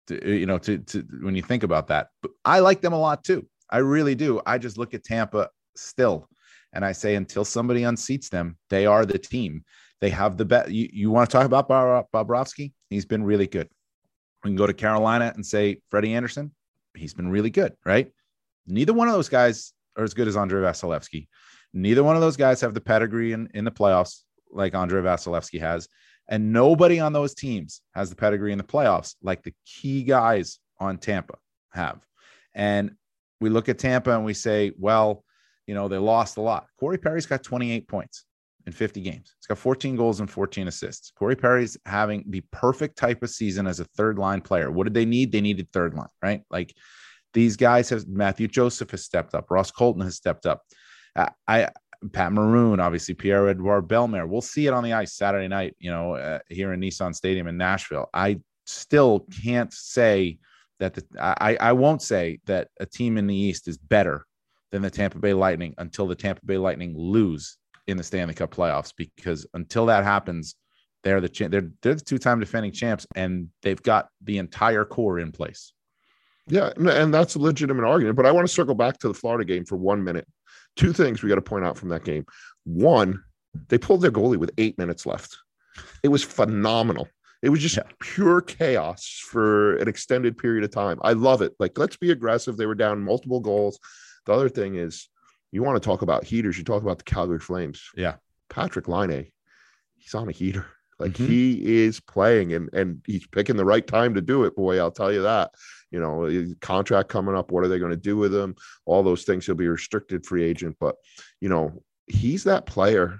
To when you think about that. But I like them a lot too. I really do. I just look at Tampa still, and I say, until somebody unseats them, they are the team. They have the best. You want to talk about Bobrovsky? He's been really good. We can go to Carolina and say Freddie Anderson. He's been really good, right? Neither one of those guys are as good as Andrei Vasilevsky. Neither one of those guys have the pedigree in the playoffs like Andrei Vasilevsky has. And nobody on those teams has the pedigree in the playoffs like the key guys on Tampa have. And we look at Tampa and we say, well, you know, they lost a lot. Corey Perry's got 28 points in 50 games. He's got 14 goals and 14 assists. Corey Perry's having the perfect type of season as a third line player. What did they need? They needed third line, right? Like these guys Matthew Joseph has stepped up. Ross Colton has stepped up. Pat Maroon, obviously Pierre-Edouard Bellemare. We'll see it on the ice Saturday night, you know, here in Nissan Stadium in Nashville. I still can't say that I won't say that a team in the East is better than the Tampa Bay Lightning until the Tampa Bay Lightning lose in the Stanley Cup playoffs, because until that happens, they're the two-time defending champs, and they've got the entire core in place. Yeah, and that's a legitimate argument. But I want to circle back to the Florida game for 1 minute. Two things we got to point out from that game. One, they pulled their goalie with 8 minutes left. It was phenomenal. It was just pure chaos for an extended period of time. I love it. Like, let's be aggressive. They were down multiple goals. The other thing is, you want to talk about heaters, you talk about the Calgary Flames. Yeah. Patrik Laine, he's on a heater. Like he is playing and he's picking the right time to do it. Boy, I'll tell you that. You know, his contract coming up. What are they going to do with him? All those things. He'll be a restricted free agent. But, you know, he's that player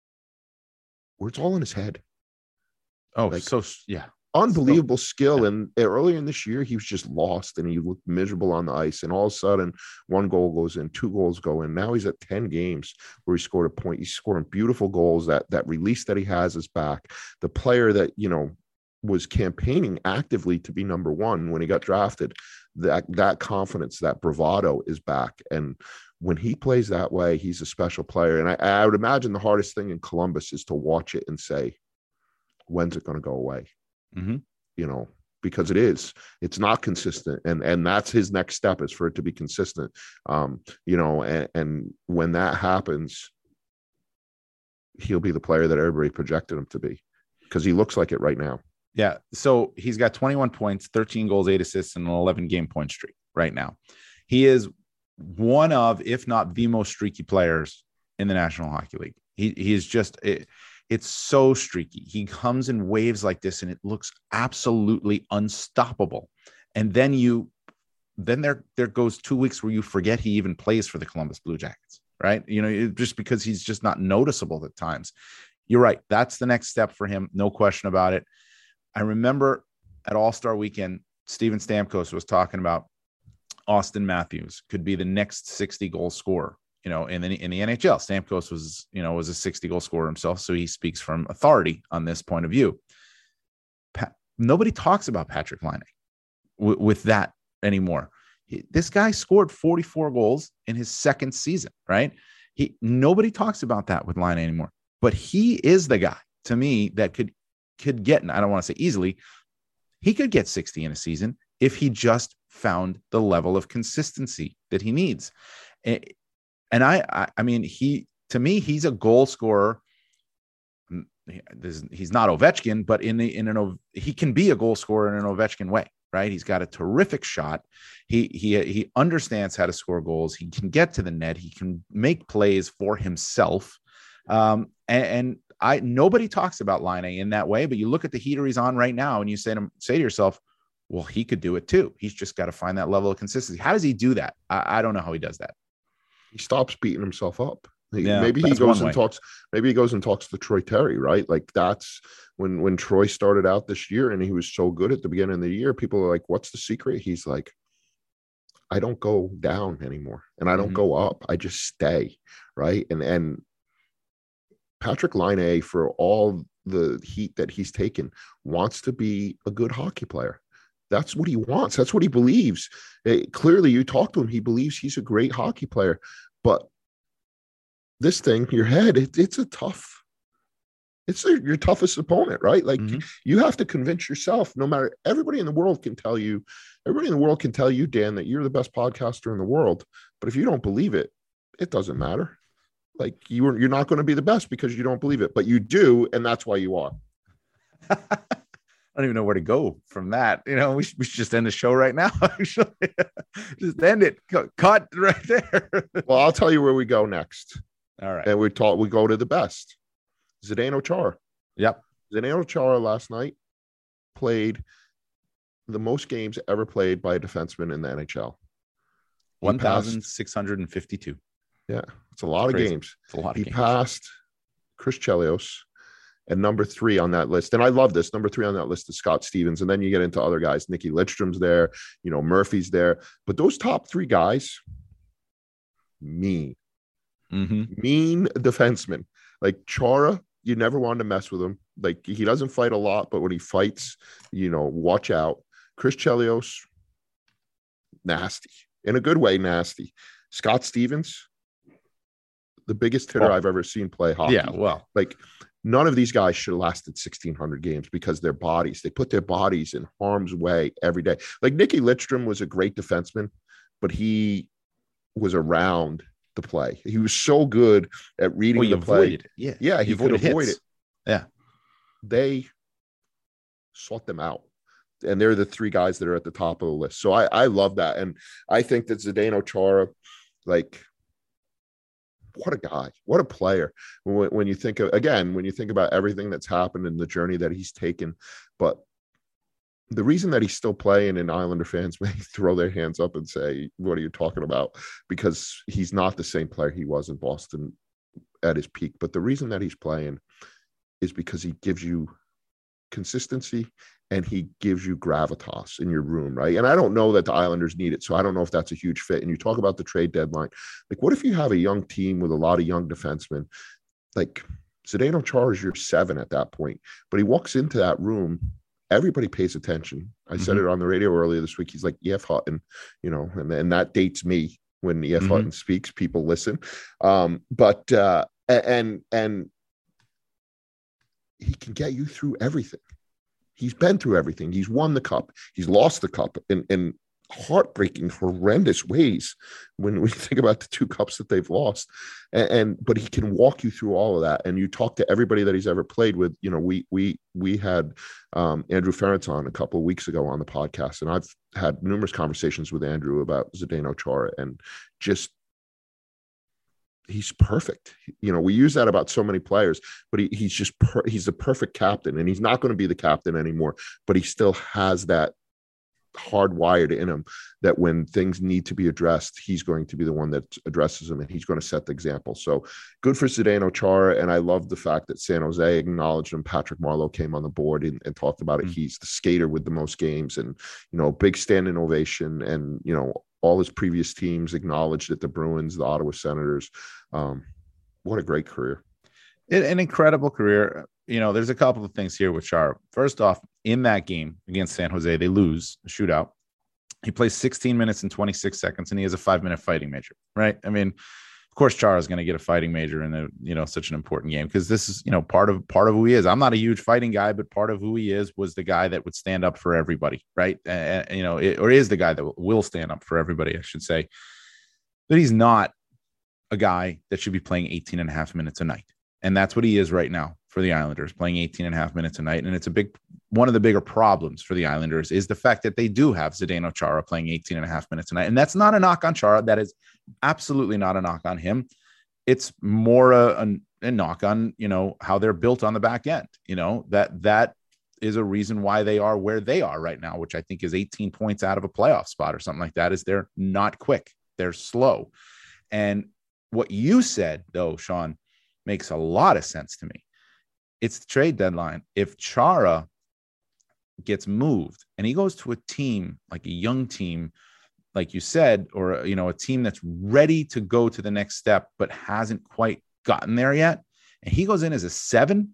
where it's all in his head. Oh, like, so, yeah. Unbelievable skill. And earlier in this year, he was just lost and he looked miserable on the ice. And all of a sudden, 1 goal goes in, 2 goals go in. Now he's at 10 games where he scored a point. He's scoring beautiful goals. That release that he has is back. The player that, you know, was campaigning actively to be number 1 when he got drafted, that confidence, that bravado is back. And when he plays that way, he's a special player. And I would imagine the hardest thing in Columbus is to watch it and say, when's it going to go away? You know, because it's not consistent. And that's his next step, is for it to be consistent. You know, and when that happens, he'll be the player that everybody projected him to be, because he looks like it right now. Yeah. So he's got 21 points, 13 goals, 8 assists, and an 11 game point streak right now. He is one of, if not the most streaky players in the National Hockey League. He is just, it's so streaky. He comes in waves like this and it looks absolutely unstoppable. And then there goes 2 weeks where you forget he even plays for the Columbus Blue Jackets, right? You know, just because he's just not noticeable at times. You're right. That's the next step for him. No question about it. I remember at All-Star Weekend, Steven Stamkos was talking about Austin Matthews could be the next 60 goal scorer, you know, in the NHL. Stamkos was a 60 goal scorer himself. So he speaks from authority on this point of view. Nobody talks about Patrik Laine with that anymore. This guy scored 44 goals in his second season, right? Nobody talks about that with Laine anymore, but he is the guy to me that could get, and I don't want to say easily, he could get 60 in a season if he just found the level of consistency that he needs. And I mean, to me, he's a goal scorer. He's not Ovechkin, but he can be a goal scorer in an Ovechkin way, right? He's got a terrific shot. He understands how to score goals. He can get to the net. He can make plays for himself. Nobody talks about Laine in that way, but you look at the heater he's on right now and you say to yourself, well, he could do it too. He's just got to find that level of consistency. How does he do that? I don't know how he does that. He stops beating himself up. Maybe he goes and talks to Troy Terry, right? Like, that's when Troy started out this year and he was so good at the beginning of the year. People are like, what's the secret? He's like, I don't go down anymore and I don't go up. I just stay, right? And Patrik Laine, for all the heat that he's taken, wants to be a good hockey player. That's what he wants. That's what he believes. Clearly, you talk to him, he believes he's a great hockey player. But this thing, your head, it's your toughest opponent, right? Like you have to convince yourself, no matter, everybody in the world can tell you, Dan, that you're the best podcaster in the world. But if you don't believe it, it doesn't matter. Like you're not going to be the best because you don't believe it, but you do. And that's why you are. I don't even know where to go from that. We should just end the show right now. Actually, just end it. Cut right there. Well, I'll tell you where we go next. All right. And we go to the best. Zdeno Chara. Yep. Zdeno Chara last night played the most games ever played by a defenseman in the NHL. 1,652. Yeah. It's a lot of games. It's a lot of games. He passed Chris Chelios. And number 3 on that list, and I love this, number 3 on that list is Scott Stevens. And then you get into other guys. Nicky Lidstrom's there, Murphy's there. But those top 3 guys, mean defensemen. Like Chara, you never wanted to mess with him. Like he doesn't fight a lot, but when he fights, watch out. Chris Chelios, nasty. In a good way, nasty. Scott Stevens, the biggest hitter I've ever seen play hockey. Yeah, well. Like, none of these guys should have lasted 1,600 games because they put their bodies in harm's way every day. Like Nicky Lidstrom was a great defenseman, but he was around the play. He was so good at reading the play. Yeah, he could avoid it. Yeah. They sought them out. And they're the 3 guys that are at the top of the list. So I love that. And I think that Zdeno Chara, like, what a guy, what a player. When you think about everything that's happened and the journey that he's taken, but the reason that he's still playing, and Islander fans may throw their hands up and say, what are you talking about? Because he's not the same player he was in Boston at his peak. But the reason that he's playing is because he gives you consistency and he gives you gravitas in your room, right? And I don't know that the Islanders need it, so I don't know if that's a huge fit. And you talk about the trade deadline. Like, what if you have a young team with a lot of young defensemen? Like, Zdeno Chara is your 7 at that point. But he walks into that room, everybody pays attention. I said it on the radio earlier this week. He's like E.F. Hutton, and that dates me. When E.F. Hutton speaks, people listen. But he can get you through everything. He's been through everything. He's won the cup. He's lost the cup in heartbreaking, horrendous ways when we think about the 2 cups that they've lost. But he can walk you through all of that. And you talk to everybody that he's ever played with. We had Andrew Ferentz on a couple of weeks ago on the podcast, and I've had numerous conversations with Andrew about Zdeno Chara, and just he's perfect. We use that about so many players, but he's the perfect captain, and he's not going to be the captain anymore, but he still has that hardwired in him that when things need to be addressed, he's going to be the one that addresses them, and he's going to set the example. So good for Zdeno Chara. And I love the fact that San Jose acknowledged him. Patrick Marleau came on the board and talked about it. He's the skater with the most games, and, big standing ovation. And, all his previous teams acknowledged it, the Bruins, the Ottawa Senators. What a great career. An incredible career. There's a couple of things here with Chara. First off, in that game against San Jose, they lose a shootout. He plays 16 minutes and 26 seconds, and he has a 5-minute fighting major, right? I mean, of course, Chara is going to get a fighting major in such an important game, because this is, part of who he is. I'm not a huge fighting guy, but part of who he is was the guy that would stand up for everybody, right? Or is the guy that will stand up for everybody, I should say. But he's not a guy that should be playing 18 and a half minutes a night. And that's what he is right now for the Islanders, playing 18 and a half minutes a night. And it's one of the bigger problems for the Islanders is the fact that they do have Zdeno Chara playing 18 and a half minutes a night. And that's not a knock on Chara. That is absolutely not a knock on him. It's more a knock on, how they're built on the back end, that is a reason why they are where they are right now, which I think is 18 points out of a playoff spot or something like that, is they're not quick. They're slow. And what you said, though, Sean, makes a lot of sense to me. It's the trade deadline. If Chara gets moved and he goes to a team, like a young team, like you said, or, a team that's ready to go to the next step, but hasn't quite gotten there yet, and he goes in as a 7,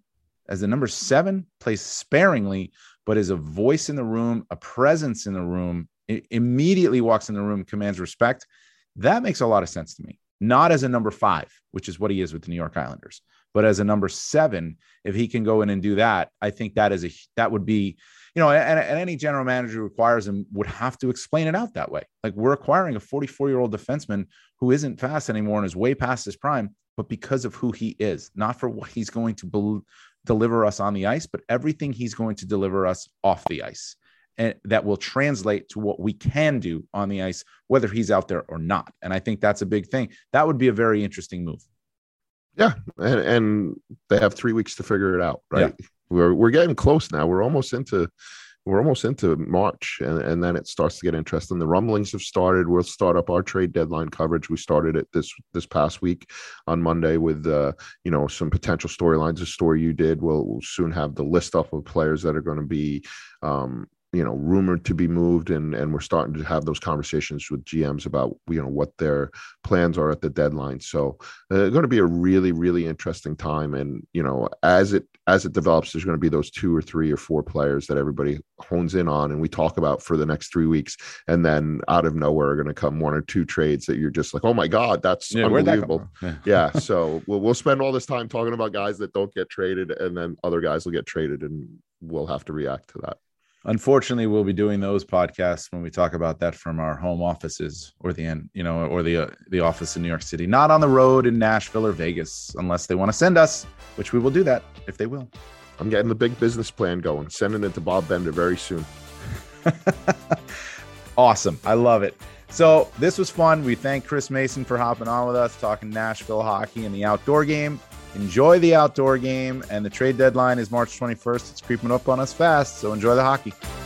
as the number 7, plays sparingly, but is a voice in the room, a presence in the room, immediately walks in the room, commands respect. That makes a lot of sense to me. Not as a number 5, which is what he is with the New York Islanders, but as a number 7, if he can go in and do that, I think that would be, and any general manager who requires him would have to explain it out that way. Like, we're acquiring a 44-year-old defenseman who isn't fast anymore and is way past his prime, but because of who he is, not for what he's going to deliver us on the ice, but everything he's going to deliver us off the ice. And that will translate to what we can do on the ice, whether he's out there or not. And I think that's a big thing. That would be a very interesting move. Yeah. And they have 3 weeks to figure it out, right? Yeah. We're getting close now. We're almost into March, and then it starts to get interesting. The rumblings have started. We'll start up our trade deadline coverage. We started it this past week on Monday with some potential storylines. The story you did. We'll soon have the list up of players that are going to be rumored to be moved, and we're starting to have those conversations with GMs about what their plans are at the deadline. So it's going to be a really, really interesting time. And as it develops, there's going to be those 2 or 3 or 4 players that everybody hones in on and we talk about for the next 3 weeks, and then out of nowhere are going to come 1 or 2 trades that you're just like, oh my God, that's unbelievable. Yeah. So we'll spend all this time talking about guys that don't get traded, and then other guys will get traded, and we'll have to react to that. Unfortunately, we'll be doing those podcasts when we talk about that from our home offices or the office in New York City, not on the road in Nashville or Vegas, unless they want to send us, which we will do that if they will. I'm getting the big business plan going, sending it to Bob Bender very soon. Awesome. I love it. So this was fun. We thank Chris Mason for hopping on with us, talking Nashville hockey and the outdoor game. Enjoy the outdoor game, and the trade deadline is March 21st. It's creeping up on us fast, so enjoy the hockey.